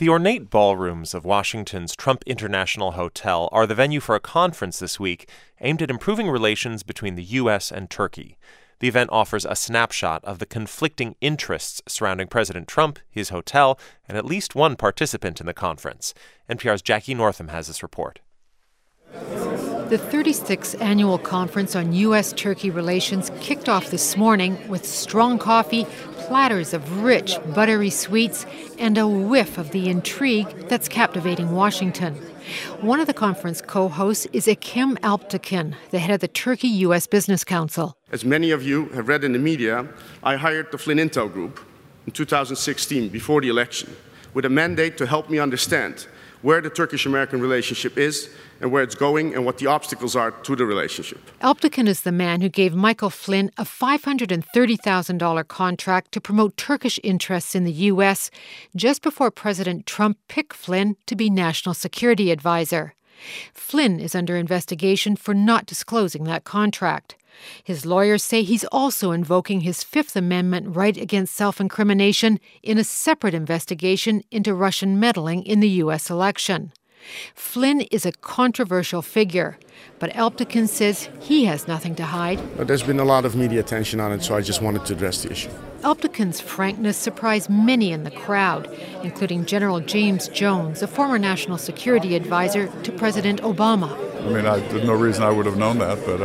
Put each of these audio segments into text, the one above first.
The ornate ballrooms of Washington's Trump International Hotel are the venue for a conference this week aimed at improving relations between the U.S. and Turkey. The event offers a snapshot of the conflicting interests surrounding President Trump, his hotel, and at least one participant in the conference. NPR's Jackie Northam has this report. The 36th Annual Conference on U.S.-Turkey Relations kicked off this morning with strong coffee, platters of rich, buttery sweets, and a whiff of the intrigue that's captivating Washington. One of the conference co-hosts is Ekim Alptekin, the head of the Turkey-U.S. Business Council. As many of you have read in the media, I hired the Flynn Intel Group in 2016, before the election, with a mandate to help me understand where the Turkish-American relationship is and where it's going and what the obstacles are to the relationship. Alptekin is the man who gave Michael Flynn a $530,000 contract to promote Turkish interests in the U.S. just before President Trump picked Flynn to be National Security Advisor. Flynn is under investigation for not disclosing that contract. His lawyers say he's also invoking his Fifth Amendment right against self-incrimination in a separate investigation into Russian meddling in the U.S. election. Flynn is a controversial figure, but Alptekin says he has nothing to hide. There's been a lot of media attention on it, so I just wanted to address the issue. Alptekin's frankness surprised many in the crowd, including General James Jones, a former national security advisor to President Obama. There's no reason I would have known that, but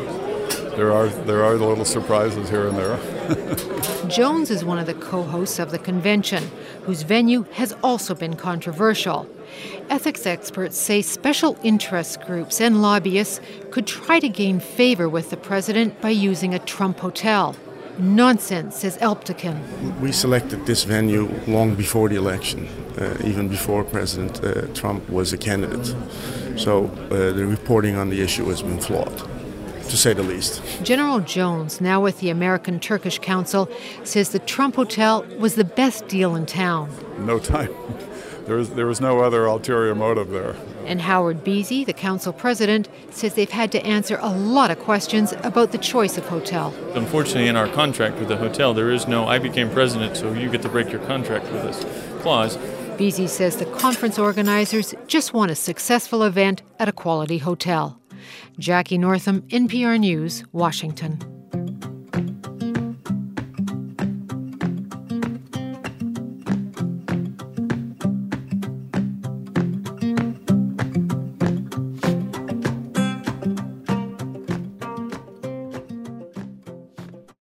there are the little surprises here and there. Jones is one of the co-hosts of the convention, whose venue has also been controversial. Ethics experts say special interest groups and lobbyists could try to gain favor with the president by using a Trump hotel. Nonsense, says Alptekin. We selected this venue long before the election, even before President Trump was a candidate. So the reporting on the issue has been flawed, to say the least. General Jones, now with the American Turkish Council, says the Trump Hotel was the best deal in town. No time. There was no other ulterior motive there. And Howard Beasy, the council president, says they've had to answer a lot of questions about the choice of hotel. Unfortunately, in our contract with the hotel, there is no "I became president, so you get to break your contract with us" clause. Beasy says the conference organizers just want a successful event at a quality hotel. Jackie Northam, NPR News, Washington.